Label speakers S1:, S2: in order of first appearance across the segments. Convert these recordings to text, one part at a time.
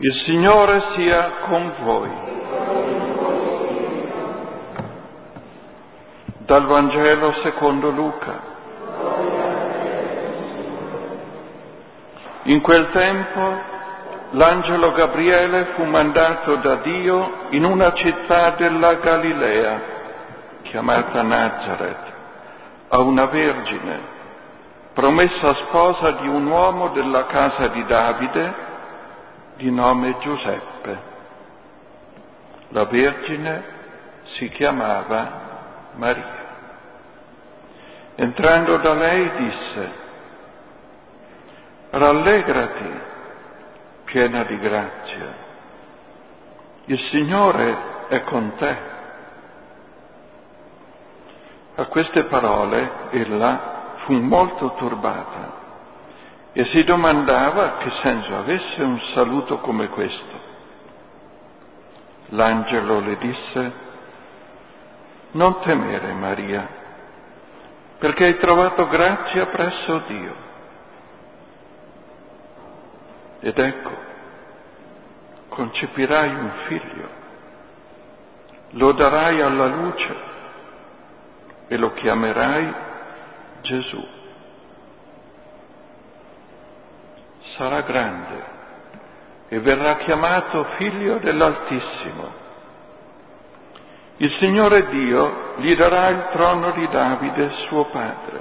S1: Il Signore sia con voi. Dal Vangelo secondo Luca. In quel tempo l'angelo Gabriele fu mandato da Dio in una città della Galilea, chiamata Nazaret, a una vergine, promessa sposa di un uomo della casa di Davide, di nome Giuseppe. La vergine si chiamava Maria. Entrando da lei disse: rallegrati, piena di grazia, il Signore è con te. A queste parole ella fu molto turbata e si domandava che senso avesse un saluto come questo. L'angelo le disse: non temere, Maria, perché hai trovato grazia presso Dio. Ed ecco, concepirai un figlio, lo darai alla luce e lo chiamerai Gesù. Sarà grande e verrà chiamato figlio dell'Altissimo. Il Signore Dio gli darà il trono di Davide, suo padre,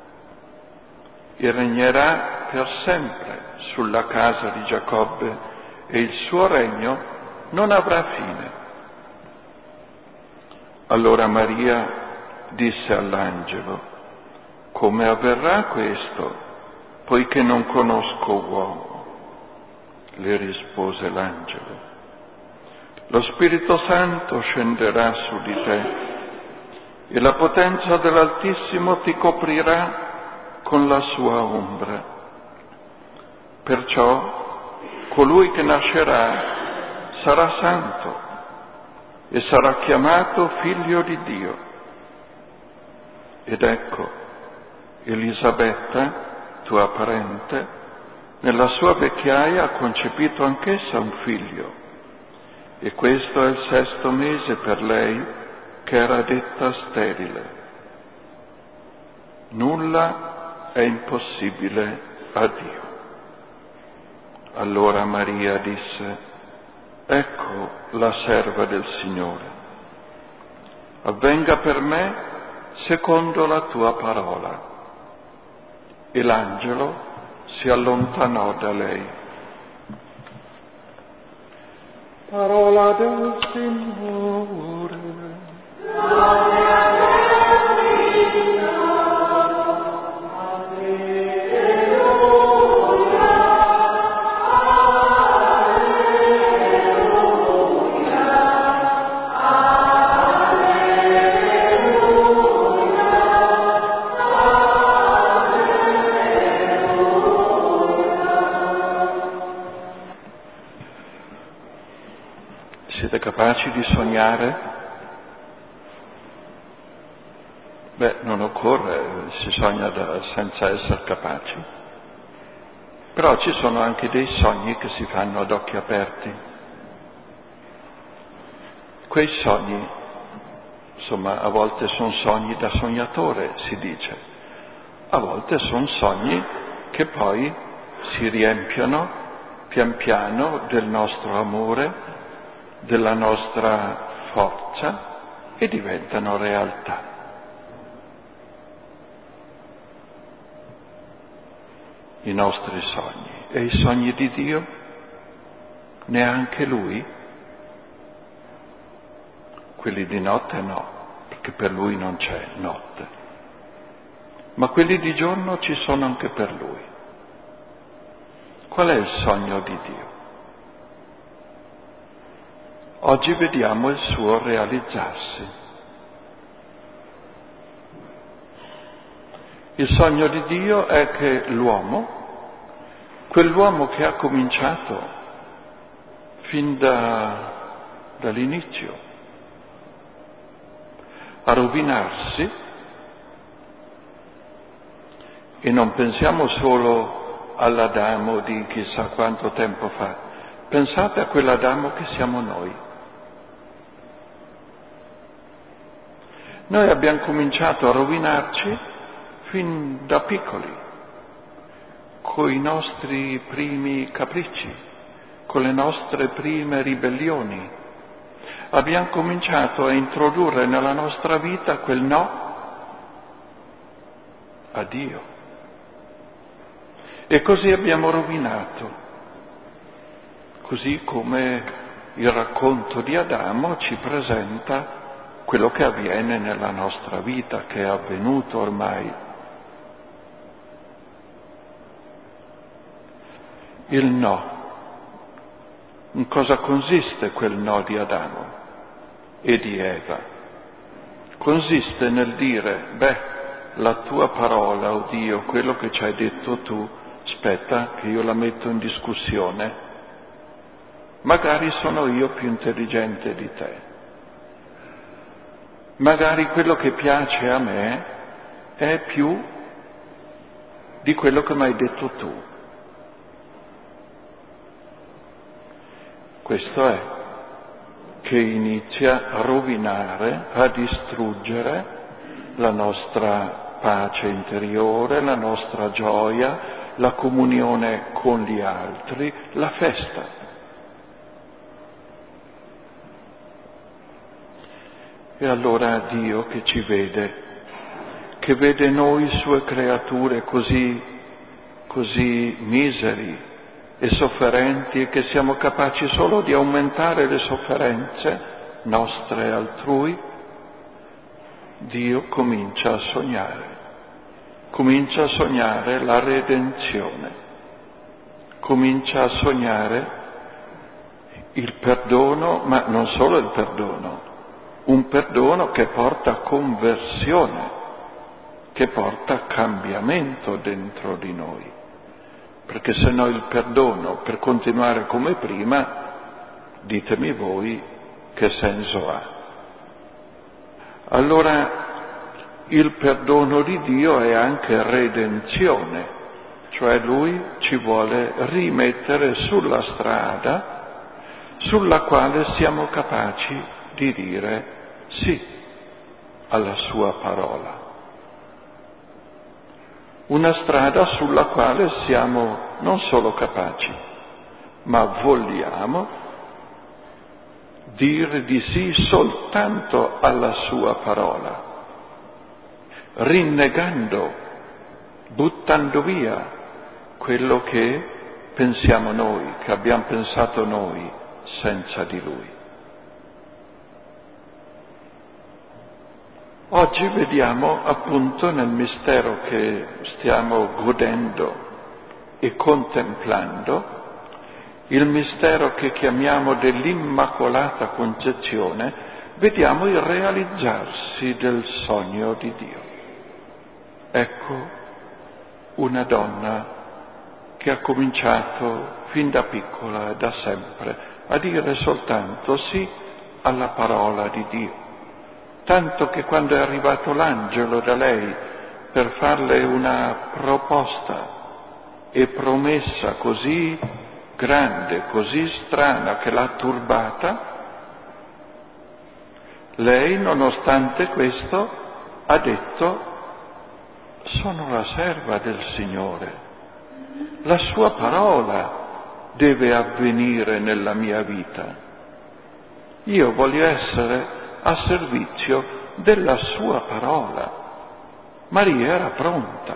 S1: e regnerà per sempre sulla casa di Giacobbe, e il suo regno non avrà fine. Allora Maria disse all'angelo: come avverrà questo, poiché non conosco uomo? Le rispose l'angelo: lo Spirito Santo scenderà su di te e la potenza dell'Altissimo ti coprirà con la sua ombra. Perciò colui che nascerà sarà santo e sarà chiamato figlio di Dio. Ed ecco, Elisabetta, tua parente, nella sua vecchiaia ha concepito anch'essa un figlio, e questo è il 6° mese per lei, che era detta sterile. Nulla è impossibile a Dio. Allora Maria disse: ecco la serva del Signore, avvenga per me secondo la tua parola. E l'angelo si allontanò da lei. Parola del Signore. Siete capaci di sognare? Beh, non occorre, si sogna senza essere capaci. Però ci sono anche dei sogni che si fanno ad occhi aperti. Quei sogni, insomma, a volte sono sogni da sognatore, si dice. A volte sono sogni che poi si riempiono pian piano del nostro amore, della nostra forza, e diventano realtà. I nostri sogni e i sogni di Dio, neanche Lui. Quelli di notte no, perché per Lui non c'è notte, ma quelli di giorno ci sono anche per Lui. Qual è il sogno di Dio? Oggi vediamo il suo realizzarsi. Il sogno di Dio è che l'uomo, quell'uomo che ha cominciato fin dall'inizio a rovinarsi, e non pensiamo solo all'Adamo di chissà quanto tempo fa, Pensate a quell'Adamo che siamo noi. Noi abbiamo cominciato a rovinarci fin da piccoli, con i nostri primi capricci, con le nostre prime ribellioni. Abbiamo cominciato a introdurre nella nostra vita quel no a Dio. E così abbiamo rovinato. Così come il racconto di Adamo ci presenta quello che avviene nella nostra vita, che è avvenuto ormai. Il no. In cosa consiste quel no di Adamo e di Eva? Consiste nel dire, la tua parola, oh Dio, quello che ci hai detto tu, aspetta che io la metto in discussione. Magari sono io più intelligente di te. Magari quello che piace a me è più di quello che mi hai detto tu. Questo è che inizia a rovinare, a distruggere la nostra pace interiore, la nostra gioia, la comunione con gli altri, la festa. E allora Dio che ci vede, che vede noi sue creature così miseri e sofferenti e che siamo capaci solo di aumentare le sofferenze nostre e altrui, Dio comincia a sognare la redenzione, comincia a sognare il perdono, ma non solo il perdono, un perdono che porta conversione, che porta cambiamento dentro di noi. Perché se no il perdono per continuare come prima, ditemi voi che senso ha. Allora il perdono di Dio è anche redenzione, cioè Lui ci vuole rimettere sulla strada sulla quale siamo capaci di dire sì alla sua parola. Una strada sulla quale siamo non solo capaci, ma vogliamo dire di sì soltanto alla sua parola, rinnegando, buttando via quello che pensiamo noi, che abbiamo pensato noi senza di Lui. Oggi vediamo appunto nel mistero che stiamo godendo e contemplando, il mistero che chiamiamo dell'Immacolata Concezione, vediamo il realizzarsi del sogno di Dio. Ecco una donna che ha cominciato fin da piccola e da sempre a dire soltanto sì alla parola di Dio. Tanto che quando è arrivato l'angelo da lei per farle una proposta e promessa così grande, così strana che l'ha turbata, lei nonostante questo ha detto: sono la serva del Signore, la sua parola deve avvenire nella mia vita, io voglio essere a servizio della sua parola. Maria era pronta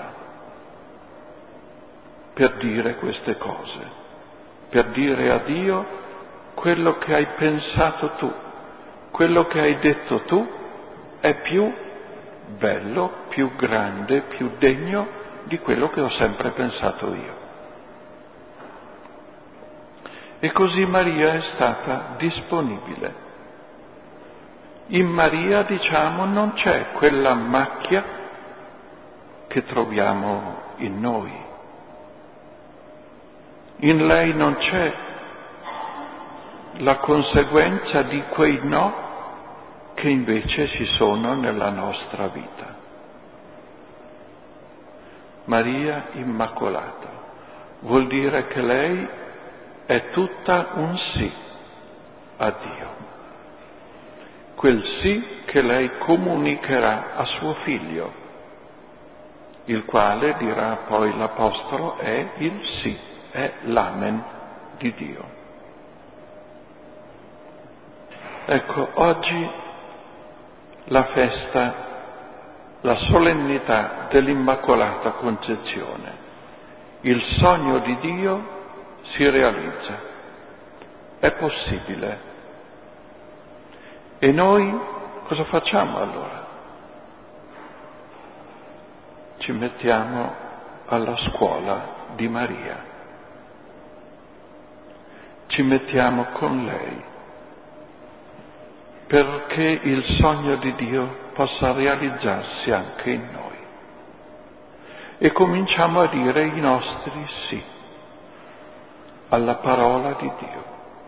S1: per dire queste cose, per dire a Dio quello che hai pensato tu, quello che hai detto tu è più bello, più grande, più degno di quello che ho sempre pensato io. E così Maria è stata disponibile. In Maria, diciamo, non c'è quella macchia che troviamo in noi. In lei non c'è la conseguenza di quei no che invece ci sono nella nostra vita. Maria Immacolata vuol dire che lei è tutta un sì a Dio. Quel sì che lei comunicherà a suo figlio, il quale, dirà poi l'Apostolo, è il sì, è l'amen di Dio. Ecco, oggi la festa, la solennità dell'Immacolata Concezione, il sogno di Dio si realizza, è possibile. E noi cosa facciamo allora? Ci mettiamo alla scuola di Maria, ci mettiamo con lei, perché il sogno di Dio possa realizzarsi anche in noi. E cominciamo a dire i nostri sì alla parola di Dio.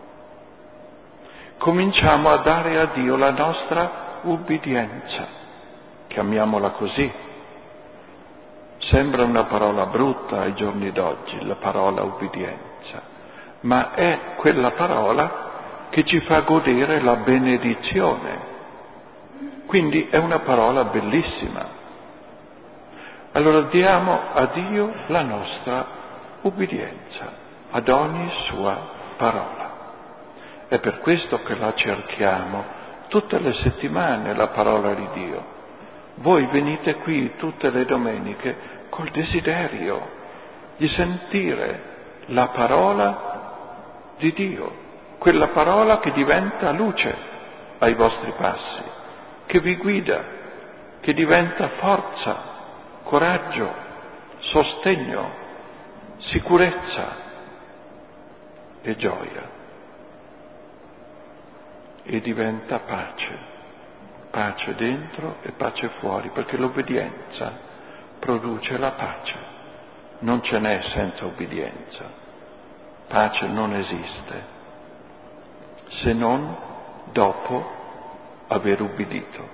S1: Cominciamo a dare a Dio la nostra ubbidienza, chiamiamola così. Sembra una parola brutta ai giorni d'oggi, la parola ubbidienza, ma è quella parola che ci fa godere la benedizione. Quindi è una parola bellissima. Allora diamo a Dio la nostra ubbidienza ad ogni sua parola. È per questo che la cerchiamo tutte le settimane, la parola di Dio. Voi venite qui tutte le domeniche col desiderio di sentire la parola di Dio, quella parola che diventa luce ai vostri passi, che vi guida, che diventa forza, coraggio, sostegno, sicurezza e gioia. E diventa pace dentro e pace fuori, perché l'obbedienza produce la pace. Non ce n'è senza obbedienza. Pace non esiste, se non dopo aver ubbidito.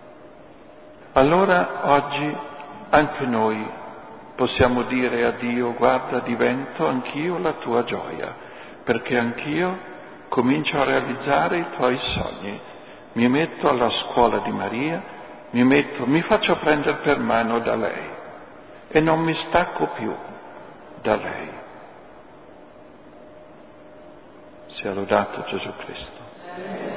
S1: Allora oggi anche noi possiamo dire a Dio: guarda, divento anch'io la tua gioia, perché anch'io comincio a realizzare i tuoi sogni. Mi metto alla scuola di Maria, mi faccio prendere per mano da lei e non mi stacco più da lei. Sia lodato Gesù Cristo.